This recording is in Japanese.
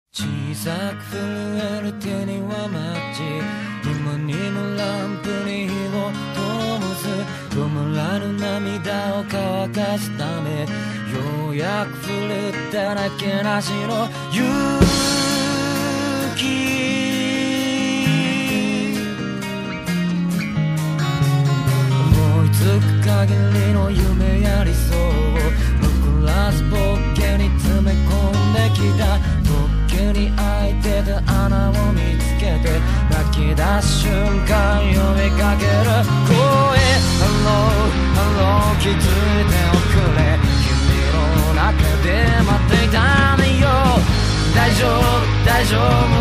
小さく震える手にはマッチ、今にもランプに火を灯す、止まらぬ涙を乾かすため、ようやく降るだらけなしの勇気、思いつく限りの夢や理想を残らずポッケに詰め込んできた、に開いてた穴を見つけて泣き出す瞬間呼びかける声、ハロー気づいておくれ、君の中で待っていたねよ、大丈夫